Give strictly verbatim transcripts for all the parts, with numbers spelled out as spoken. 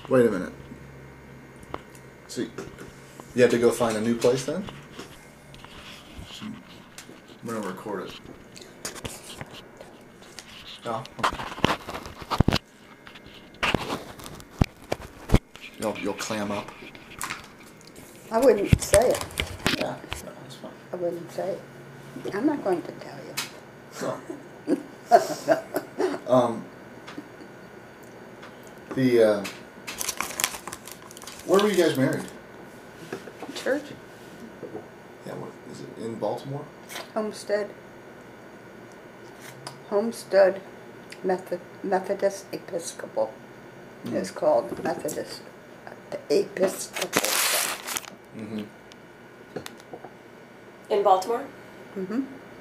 Wait a minute. See, you have to go find a new place then? I'm going to record it. Oh, okay. You'll, you'll clam up? I wouldn't say it. Yeah, no, that's fine. I wouldn't say it. I'm not going to tell you. Oh. um, the, uh, where were you guys married? Church? Yeah, what, is it in Baltimore? Homestead. Homestead Method, Methodist Episcopal. Mm. It's called Methodist Episcopal. Mm-hmm. In Baltimore? Mm-hmm.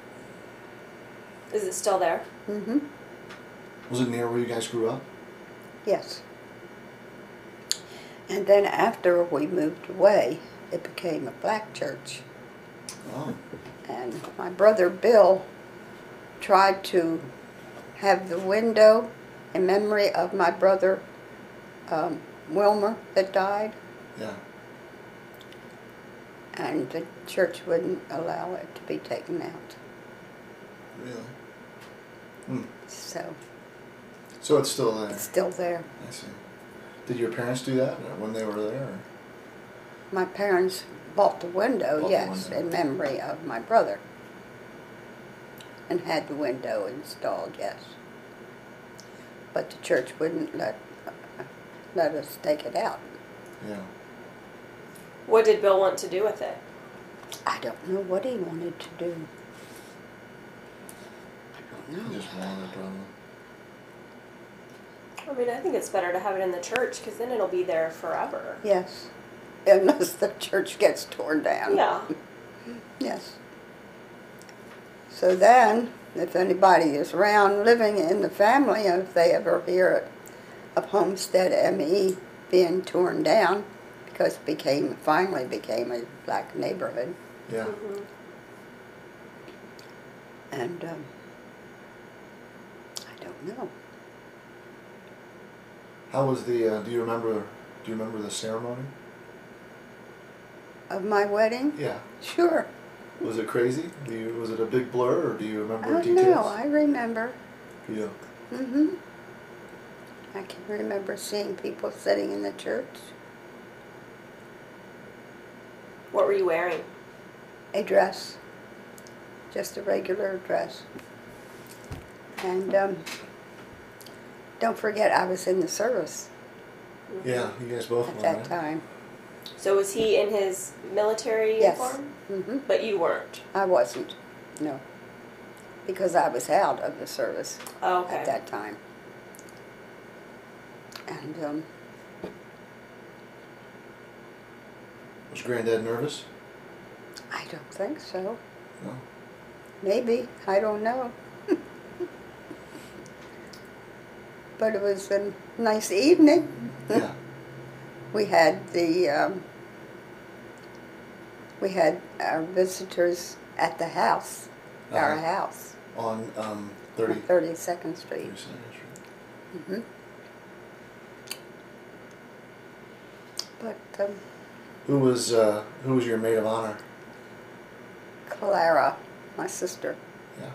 Is it still there? Mm-hmm. Was it near where you guys grew up? Yes. And then after we moved away, it became a black church. Oh. And my brother Bill tried to have the window in memory of my brother um, Wilmer that died, Yeah. and the church wouldn't allow it to be taken out. Really? Hmm. So So it's still there? it's still there. I see. Did your parents do that when they were there? Or? My parents bought the window, Bought the yes, window. in memory of my brother. And had the window installed, yes. But the church wouldn't let let us take it out. Yeah. What did Bill want to do with it? I don't know what he wanted to do. I don't He know. just wanted probably. I mean, I think it's better to have it in the church because then it'll be there forever. Yes, unless the church gets torn down. Yeah. Yes. So then, if anybody is around living in the family, if they ever hear of Homestead M E being torn down, because it became finally became a black neighborhood, Yeah. Mm-hmm. and um, I don't know. How was the? Uh, do you remember? Do you remember the ceremony? Of my wedding? Yeah. Sure. Was it crazy? Do you, was it a big blur, or do you remember Oh details? no, I remember. Yeah. Mm-hmm. I can remember seeing people sitting in the church. What were you wearing? A dress. Just a regular dress. And um, don't forget, I was in the service Yeah, you guys both at were, that right? time. So was he in his military Yes. uniform? Mm-hmm. But you weren't. I wasn't, no. Because I was out of the service Oh, okay. at that time. And um, Was Granddad nervous? I don't think so. No. Maybe, I don't know. But it was a nice evening. Yeah. We had the um, we had our visitors at the house, our Uh-huh. house, On um, thirty. thirty-second Street. thirty-second Street. Mm-hmm. But um, Who was uh, who was your maid of honor? Clara, my sister, Yeah.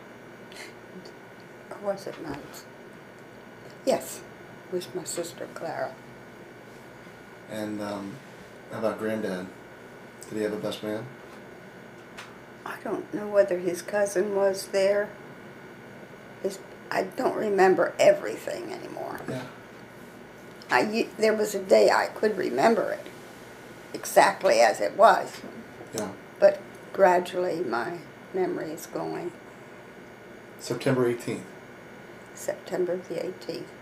or was it not? Yes, it was my sister Clara. And um, how about Granddad? Did he have a best man? I don't know whether his cousin was there. His, I don't remember everything anymore. Yeah. I, u- there was a day I could remember it exactly as it was, Yeah. but gradually my memory is going. September eighteenth, September the eighteenth,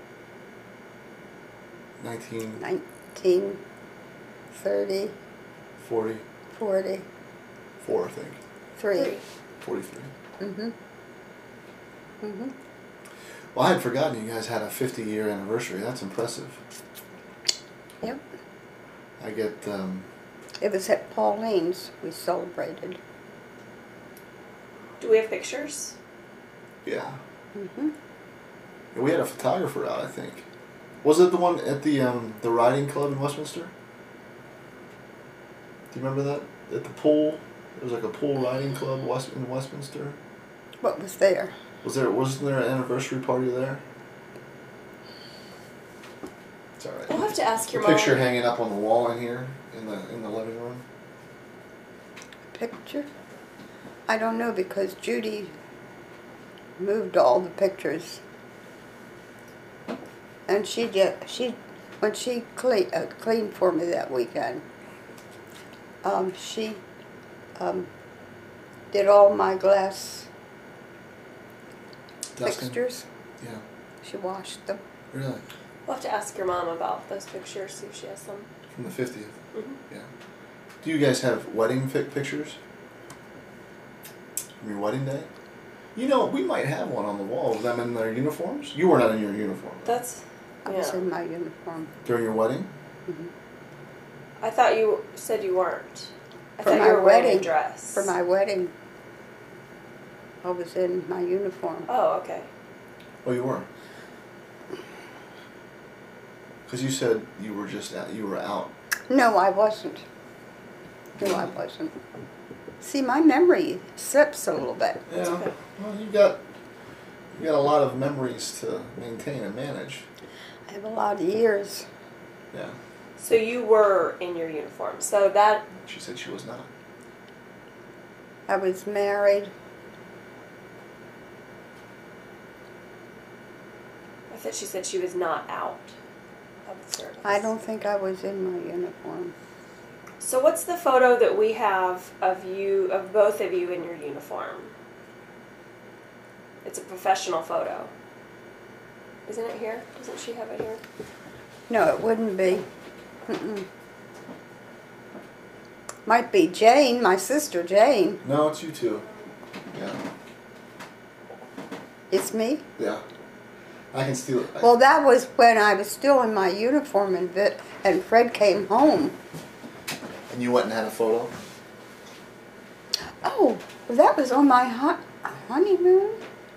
nineteen nineteen thirty, forty-four, forty, I think. three. forty-three. Mm-hmm. Mm-hmm. Well, I had forgotten you guys had a fifty-year anniversary. That's impressive. Yep. I get, um, It was at Pauline's we celebrated. Do we have pictures? yeah. Mm-hmm. We had a photographer out, I think. Was it the one at the um, the riding club in Westminster? Do you remember that? At the pool, there was like a pool riding club West in Westminster. What was there? Was there wasn't there an anniversary party there? It's all right. We'll have to ask your The picture mom. hanging up on the wall in here in the in the living room. Picture? I don't know because Judy moved all the pictures. And she just, she, when she clean, uh, cleaned for me that weekend, um, she um, did all my glass Dustin? fixtures. Yeah. She washed them. Really? We'll have to ask your mom about those pictures, see if she has some. From the fiftieth. Mm-hmm. Yeah. Do you guys have wedding fi- pictures? From your wedding day? You know, we might have one on the wall of them in their uniforms. You were not in your uniform right? That's, I was yeah. in my uniform. during your wedding. Hmm. I thought you said you weren't. I For thought my you were wearing a wedding. dress. For my wedding, I was in my uniform. Oh, okay. Oh, you were. Because you said you were just out, you were out. No, I wasn't. No, I wasn't. See, my memory slips a little bit. Yeah. okay. Well, you got you got a lot of memories to maintain and manage. I have a lot of years. Yeah. So you were in your uniform. So that, She said she was not. I was married. I thought she said she was not out of the service. I don't think I was in my uniform. So what's the photo that we have of you, of both of you in your uniform? It's a professional photo. Isn't it here? Doesn't she have it here? No, it wouldn't be. Mm-mm. Might be Jane, my sister Jane. No, it's you two. Yeah. It's me. Yeah. I can steal it. I- Well, that was when I was still in my uniform and Vit, and Fred came home. and you went and had a photo. Oh, well, that was on my hon- honeymoon.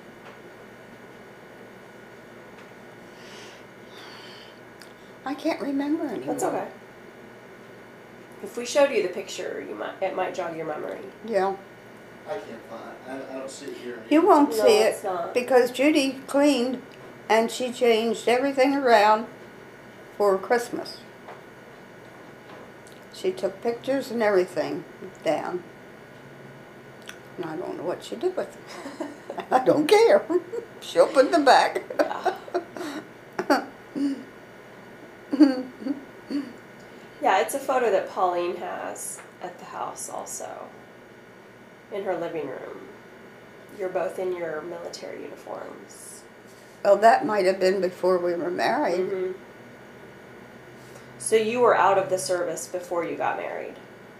I can't remember anymore. That's okay. If we showed you the picture, you might it might jog your memory. Yeah. I can't find it. I, I don't see it here. You won't No, see it it's not. because Judy cleaned and she changed everything around for Christmas. She took pictures and everything down. And I don't know what she did with them. I don't care. She'll put them back. Yeah. Yeah, it's a photo that Pauline has at the house also. In her living room. You're both in your military uniforms. Well, that might have been before we were married. Mm-hmm. So you were out of the service before you got married.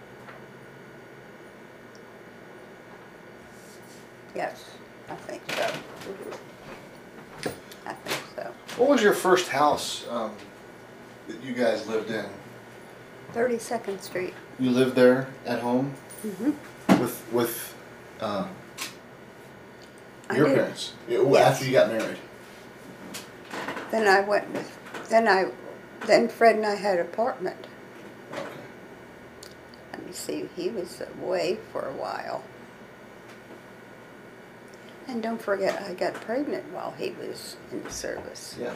Yes, I think so. Mm-hmm. I think so. What was your first house um, that you guys lived in? thirty-second Street. You lived there at home Mm-hmm. with with uh, I your did. parents. Yeah, well, Yes. after you got married. Then I went with, then I, then Fred and I had an apartment. Okay. Let me see, he was away for a while. And don't forget, I got pregnant while he was in the service. Yeah.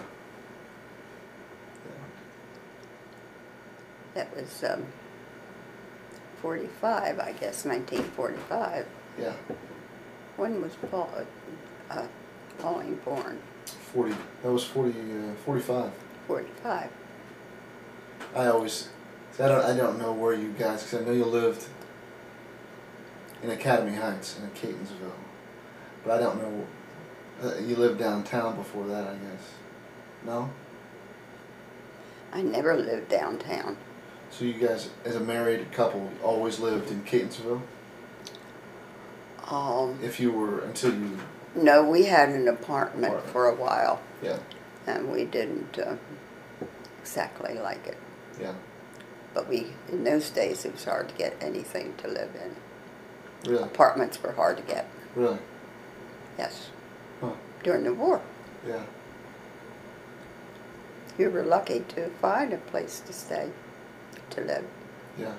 That was um, forty-five, I guess, nineteen forty-five. Yeah. When was Paul, uh, uh, Pauline born? Forty. That was forty. Uh, Forty-five. forty-five. I always. See, I don't. I don't know where you guys. Because I know you lived in Academy Heights in Catonsville, but I don't know. Uh, you lived downtown before that, I guess. No. I never lived downtown. So you guys, as a married couple, always lived in Catonsville. Um, If you were until you. no, we had an apartment Apartment. for a while, Yeah. and we didn't uh, exactly like it. Yeah. But we, in those days, it was hard to get anything to live in. Really. Apartments were hard to get. Really. Yes. Huh. During the war. Yeah. You were lucky to find a place to stay, to live. Yeah.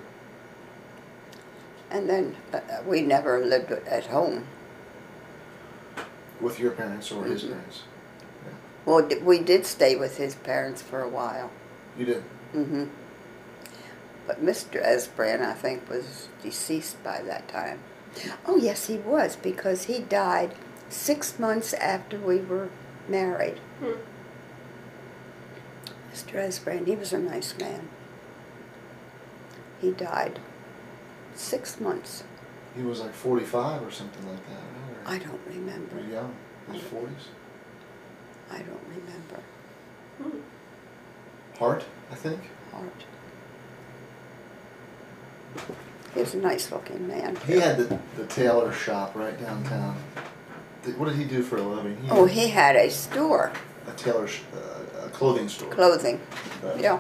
And then uh, we never lived at home. With your parents or his Mhm. parents? Yeah. Well, d- we did stay with his parents for a while. You did? hmm But Mister Esbrand, I think, was deceased by that time. Oh, yes, he was, because he died six months after we were married. Hmm. Mister Esbrand, he was a nice man. He died six months. He was like forty-five or something like that, right? Or I don't remember. pretty young. In his forties. I don't remember. Hmm. Hart, I think. Hart. He was a nice looking man. He had the, the tailor shop right downtown. Th- What did he do for a living? He Oh, had he had a store, a tailor, sh- uh, a clothing store. clothing. Right. Yeah.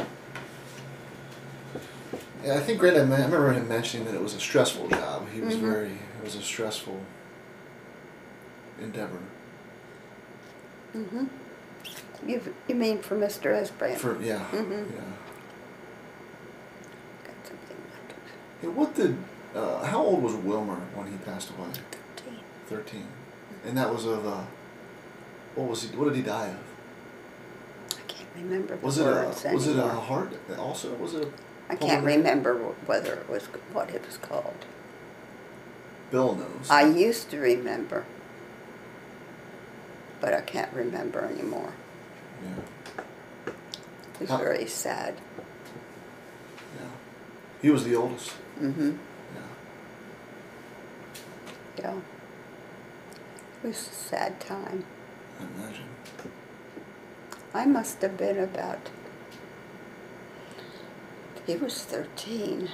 Yeah, I think Grant, I me- I remember him mentioning that it was a stressful job. He was Mhm. very, it was a stressful endeavor. hmm You you mean for Mister Esbrand? For yeah, Mhm. yeah. Got something like Hey, what did? Uh, how old was Wilmer when he passed away? thirteen. Thirteen, and that was of. Uh, what was he? What did he die of? I can't remember the Was it a? words Was it a anymore. heart? Also, was it a? I can't pulmonary? remember wh- whether it was what it was called. Bill knows. I used to remember, but I can't remember anymore. Yeah, It was How- very sad. yeah. He was the oldest. Mm-hmm. Yeah. Yeah. It was a sad time. I imagine. I must have been about, he was thirteen.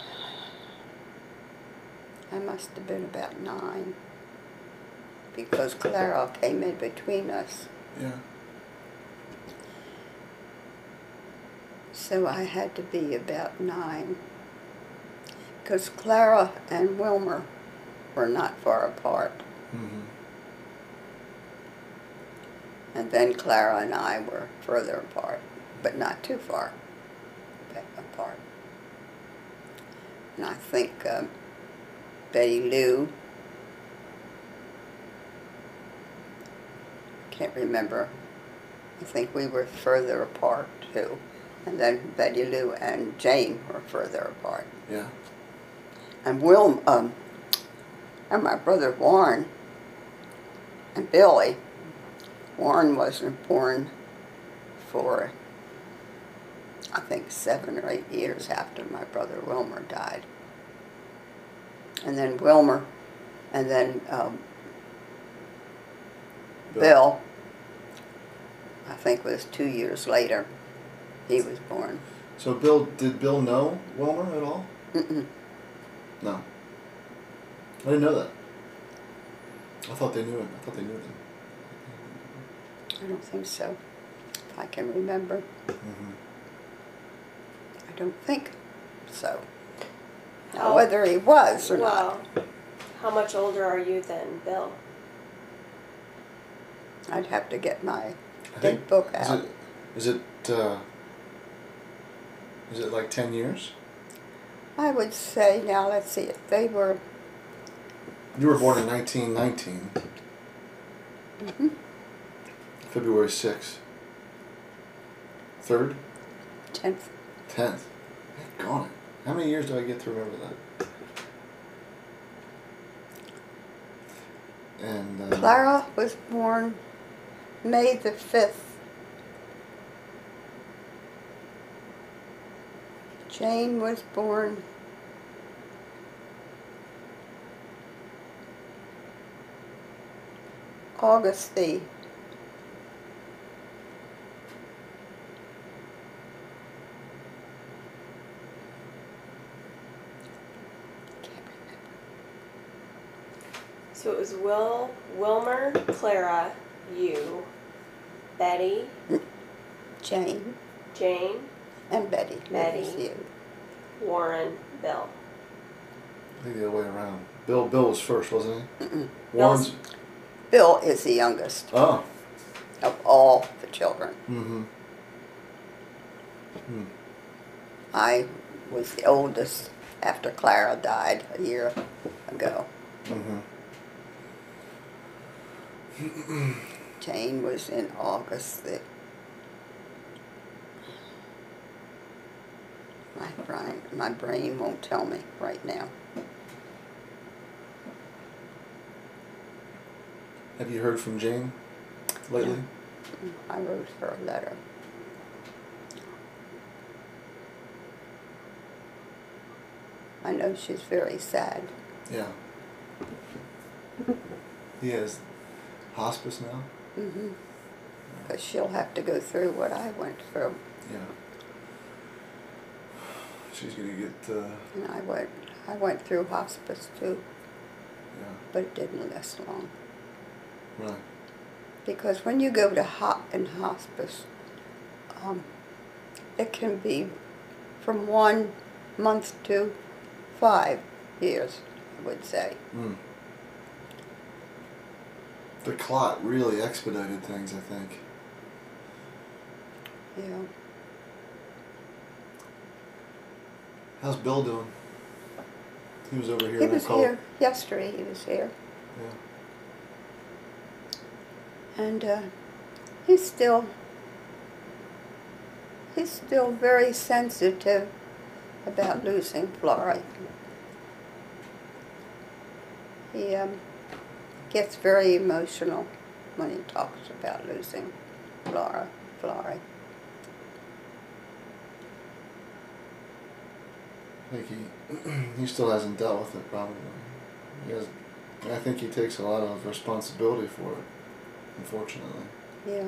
I must have been about nine. Because Clara came in between us. Yeah. So I had to be about nine. Because Clara and Wilmer were not far apart. Mm-hmm. And then Clara and I were further apart, but not too far apart. And I think um, Betty Lou, can't remember, I think we were further apart too. And then Betty Lou and Jane were further apart. Yeah. And Will, um, and my brother Warren and Billy. Warren wasn't born for, I think, seven or eight years after my brother Wilmer died. And then Wilmer, and then um, Bill. Bill, I think was two years later, he was born. So Bill, did Bill know Wilmer at all? Mm-mm. No. I didn't know that. I thought they knew him. I thought they knew them. I don't think so, if I can remember. Mm-hmm. I don't think so. Now, How- whether he was or not, Well, how much older are you than Bill? I'd have to get my I big think- book Is out. it? Is it? Uh, is it like ten years? I would say, now let's see, if they were, You were born in nineteen nineteen, mm-hmm, February sixth. Third, tenth, tenth. Gone it. How many years do I get to remember that? And uh, Clara was born May the fifth. Jane was born August the can't remember. So it was Will, Wilmer, Clara, you, Betty, Jane Jane, and Betty. That was Betty. you. Warren, Bill. I think the other way around. Bill, Bill was first, wasn't he? Mm-mm. Warren's. Bill is the youngest Oh. of all the children. Mm-hmm. Hmm. I was the oldest after Clara died a year ago. Mm-hmm. Jane was in August. The, my brain, my brain won't tell me right now. Have you heard from Jane lately? Yeah. I wrote her a letter. I know she's very sad. Yeah. He has hospice now? Mm-hmm. Because she'll have to go through what I went through. Yeah. She's gonna get, uh... And I went, I went through hospice too. Yeah. But it didn't last long. Right. Because when you go to ho in hospice, um, it can be from one month to five years, I would say. Mm. The clot really expedited things, I think. Yeah. How's Bill doing? He was over here. He when I was called. here yesterday. He was here, Yeah. and uh, he's still he's still very sensitive about losing Flora. He um, gets very emotional when he talks about losing Flora. Flora. I think he he still hasn't dealt with it, probably. He has, I think he takes a lot of responsibility for it, unfortunately. Yeah.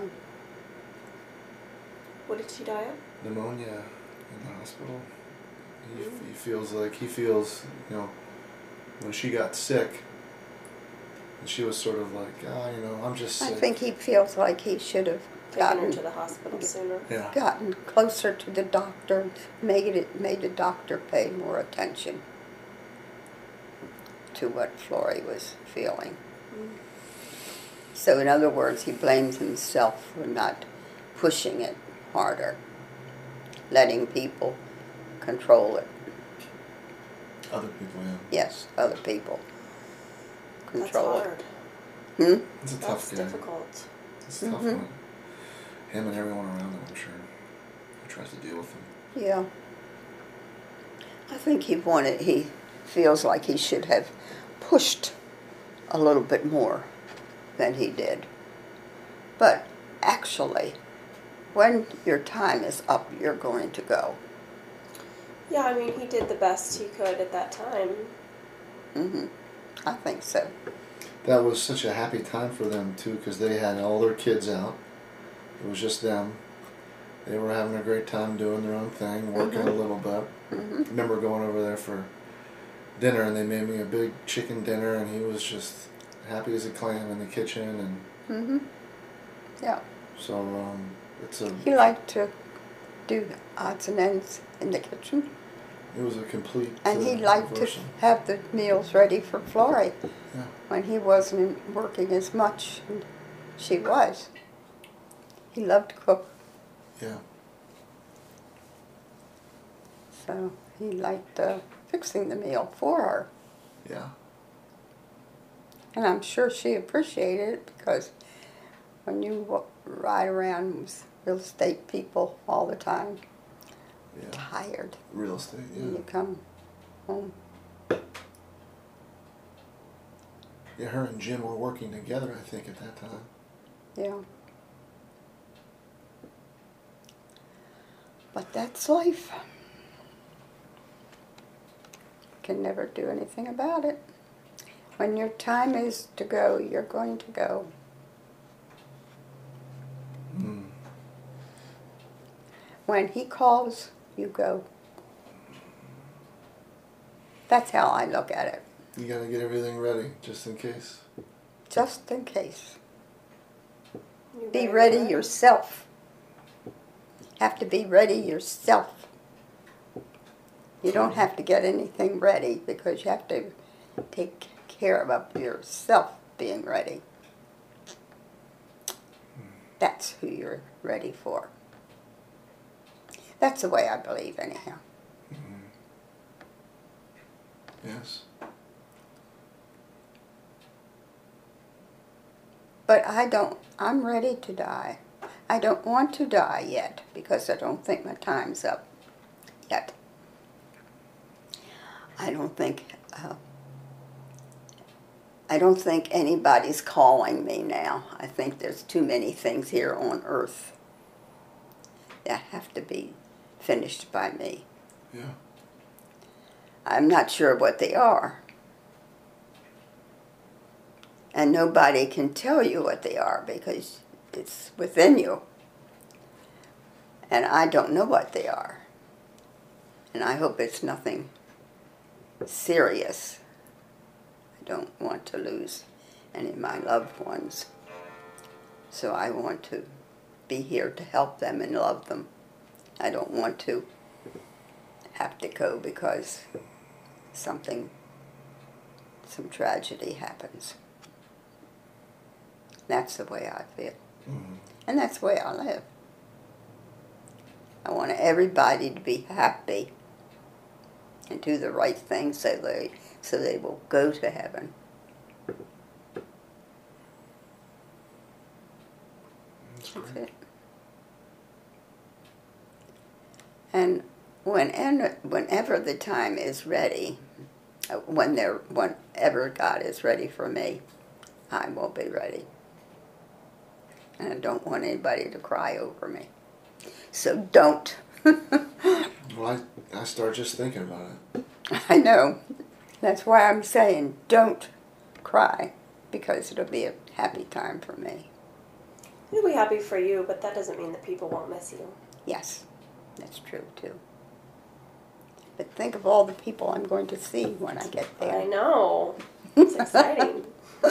What did she die of? Pneumonia in the hospital. He, mm. he feels like, he feels, you know, when she got sick, and she was sort of like, ah, oh, you know, I'm just sick. I think he feels like he should have taken gotten her to the hospital sooner. Yeah. Gotten closer to the doctor, made it made the doctor pay more attention to what Florrie was feeling. Mm. So in other words, he blames himself for not pushing it harder, letting people control it. Other people, yeah. Yes, other people control That's hard. it. Hmm? It's a That's tough guy. difficult. It's a tough Mm-hmm. one. Him and everyone around him, I'm sure, who tries to deal with him. Yeah. I think he wanted, he feels like he should have pushed a little bit more than he did. But actually, when your time is up, you're going to go. Yeah, I mean, he did the best he could at that time. Mm-hmm. I think so. That was such a happy time for them, too, because they had all their kids out. It was just them. They were having a great time doing their own thing, working mm-hmm. a little bit. Mm-hmm. I remember going over there for dinner, and they made me a big chicken dinner, and he was just happy as a clam in the kitchen. And mm-hmm. Yeah. So um, it's a. He liked to do odds and ends in the kitchen. It was a complete. And uh, he liked reversal. to have the meals ready for Florrie yeah. when he wasn't working as much, and she was. He loved to cook. Yeah. So he liked uh, fixing the meal for her. Yeah. And I'm sure she appreciated it, because when you w ride around with real estate people all the time, yeah. tired. Real estate, yeah. When you come home. Yeah, her and Jim were working together, I think, at that time. Yeah. But that's life. Can never do anything about it. When your time is to go, you're going to go. Mm. When he calls, you go. That's how I look at it. You gotta get everything ready, just in case. Just in case. You Be ready ready yourself. Have to be ready yourself. You don't have to get anything ready, because you have to take care of yourself being ready. That's who you're ready for. That's the way I believe, anyhow. Mm-hmm. Yes. But I don't, I'm ready to die. I don't want to die yet because I don't think my time's up yet. I don't think, uh, I don't think anybody's calling me now. I think there's too many things here on earth that have to be finished by me. Yeah. I'm not sure what they are. And nobody can tell you what they are because it's within you. And I don't know what they are. And I hope it's nothing serious. I don't want to lose any of my loved ones. So I want to be here to help them and love them. I don't want to have to go because something, some tragedy happens. That's the way I feel. Mm-hmm. And that's the way I live. I want everybody to be happy and do the right thing so they, so they will go to heaven. That's That's great. it. And whenever, whenever the time is ready, uh, when there, whenever God is ready for me, I will be ready. And I don't want anybody to cry over me. So don't. Well, I, I start just thinking about it. I know. That's why I'm saying don't cry, because it'll be a happy time for me. It'll be happy for you, but that doesn't mean that people won't miss you. Yes, that's true too. But think of all the people I'm going to see when I get there. I know. It's exciting.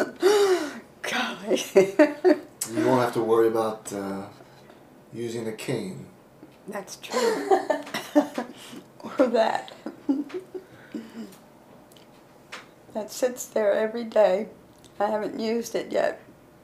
Gosh. You won't have to worry about uh, using a cane. That's true. Or that. That sits there every day. I haven't used it yet.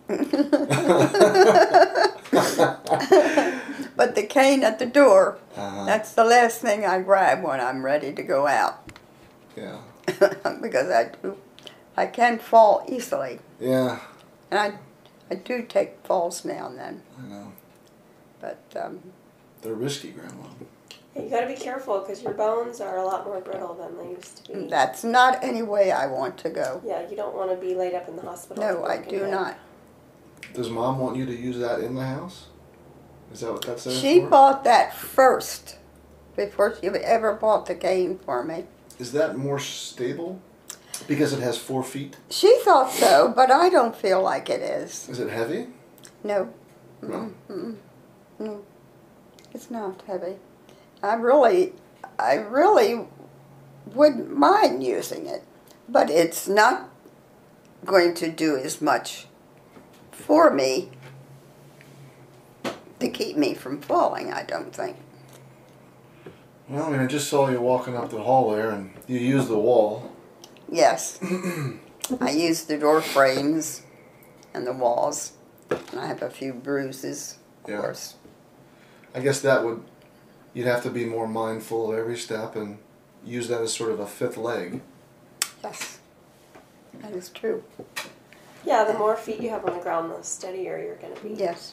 But the cane at the door, Uh-huh. that's the last thing I grab when I'm ready to go out. Yeah. Because I do, I can fall easily. Yeah. And I, I do take falls now and then. I know. But, um, They're risky, Grandma. You got to be careful because your bones are a lot more brittle than they used to be. that's not any way I want to go. Yeah, you don't want to be laid up in the hospital. No, with a I broken do hip. not. Does Mom want you to use that in the house? Is that what that's there She for? bought that first, before she ever bought the cane for me. Is that more stable? Because it has four feet? She thought so, but I don't feel like it is. Is it heavy? No. No. Mm-mm. No. It's not heavy. I really, I really wouldn't mind using it, but it's not going to do as much for me to keep me from falling, I don't think. Well, I mean, I just saw you walking up the hall there, and you use the wall. Yes. I use the door frames and the walls, and I have a few bruises, of Yeah. course. I guess that would, you'd have to be more mindful of every step and use that as sort of a fifth leg. Yes, that is true. Yeah, the more feet you have on the ground, the steadier you're going to be. Yes.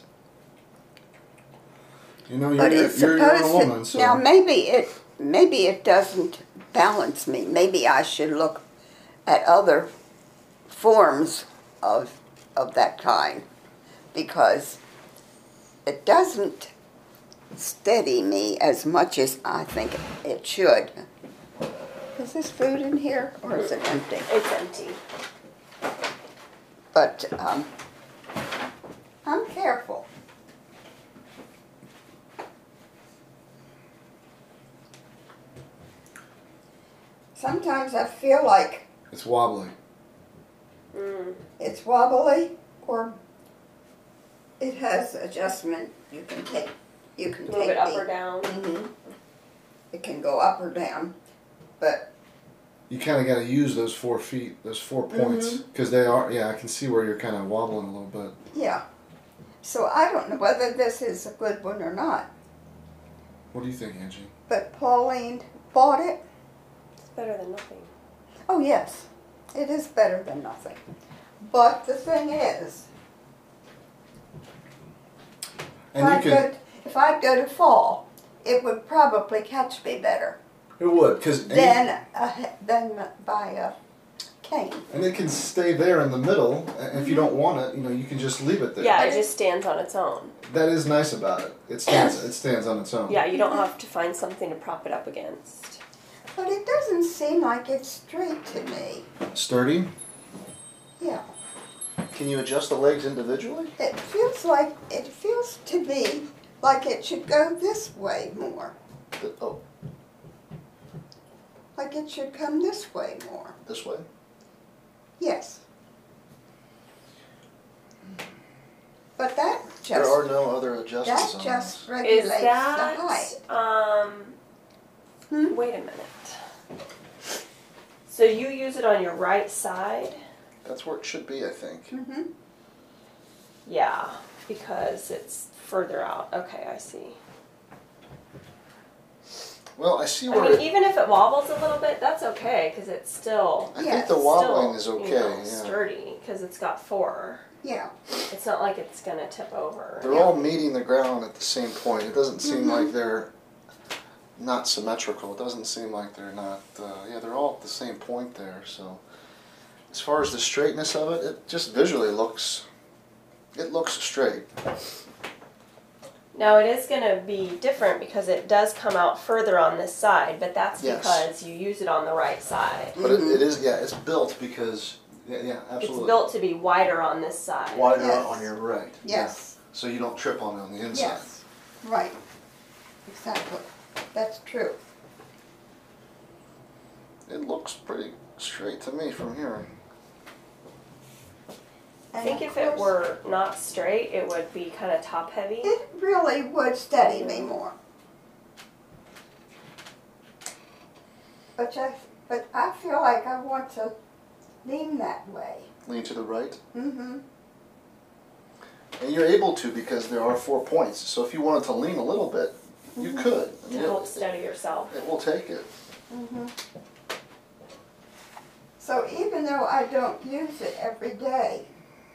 You know, you're, But you're, it's you're your own supposed woman, to, so... now maybe it, maybe it doesn't balance me. Maybe I should look at other forms of, of that kind, because it doesn't steady me as much as I think it should. Is this food in here, or is it empty? It's empty. But um, I'm careful. Sometimes I feel like It's wobbly. Mm. it's wobbly, or it has adjustment. You can take, you can Move take it up the- or down. Mhm. It can go up or down, but You kind of got to use those four feet, those four points, Mhm. because they are, yeah, I can see where you're kind of wobbling a little bit. yeah. So I don't know whether this is a good one or not. What do you think, Angie? But Pauline bought it. It's better than nothing. Oh yes, it is better than nothing. But the thing is, And if, you I'd can. go, if I'd go to fall, it would probably catch me better It would, because than, uh, than by a cane. and it can stay there in the middle. And if you don't want it, you know, you can just leave it there. Yeah, it just stands on its own. That is nice about it. It stands. It stands on its own. Yeah, you don't have to find something to prop it up against. But it doesn't seem like it's straight to me. Sturdy. Yeah. Can you adjust the legs individually? It feels like, it feels to me like it should go this way more. The- oh, Like it should come this way more. this way. Yes. But that just, There are no other adjustments that on just Is regulates the that, height. um, Hmm? wait a minute. So you use it on your right side? this. That's where it should be, I think. Mm-hmm. Yeah, because it's further out. Okay, I see. Well, I see I where. mean, it, even if it wobbles a little bit, that's okay because it's still I yeah, think the it's wobbling still, is okay. you know, yeah. sturdy because it's got four. Yeah. It's not like it's gonna tip over. They're all meeting the ground at the same point. It doesn't seem Mhm. like they're not symmetrical. It doesn't seem like they're not. Uh, yeah, they're all at the same point there. So, as far as the straightness of it, it just visually looks. It looks straight. Now it is gonna be different because it does come out further on this side, but that's Yes. because you use it on the right side. But it, it is. Yeah, it's built because. Yeah, yeah, absolutely. It's built to be wider on this side. wider Yes. on your right. Yes. Yeah. So you don't trip on it on the inside. Yes. Right. Exactly. That's true. It looks pretty straight to me from here. I And think of if it course, were not straight, it would be kind of top heavy. it really would steady me more. But I, but I feel like I want to lean that way. Lean to the right. Mm-hmm. And you're able to because there are four points. So if you wanted to lean a little bit, you Mhm. could. I To mean, help it, steady yourself. it will take it. Mm-hmm. So even though I don't use it every day,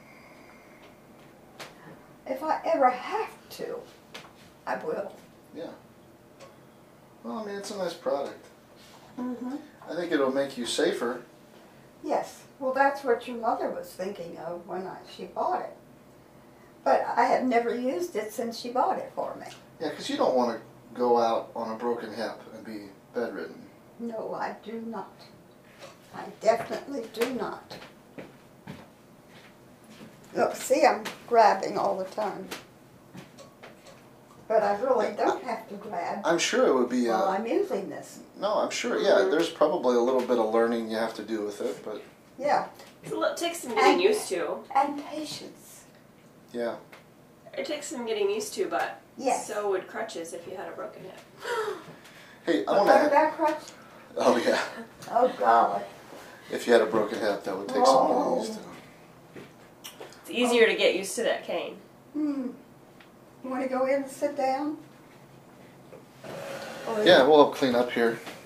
if I ever have to, I will. Yeah. Well, I mean, it's a nice product. Mm-hmm. I think it'll make you safer. Yes, well, that's what your mother was thinking of when I, she bought it. But I have never used it since she bought it for me. Yeah, because you don't want to go out on a broken hip and be bedridden. No, I do not. I definitely do not. Look, see, I'm grabbing all the time. But I really don't have to grab I'm sure it would be. while Uh, I'm using this. no, I'm sure. Yeah, there's probably a little bit of learning you have to do with it, but Yeah, It's a little- It takes some getting And- used to. and patience. yeah. It takes some getting used to, but Yes. so would crutches if you had a broken hip. Hey, I But want what to. about crutch? Oh yeah. Oh, golly. If you had a broken hip, that would take some getting used to. It's easier to get used to that cane. Hmm. You want to go in and sit down? Oh, Yeah, we'll clean up here.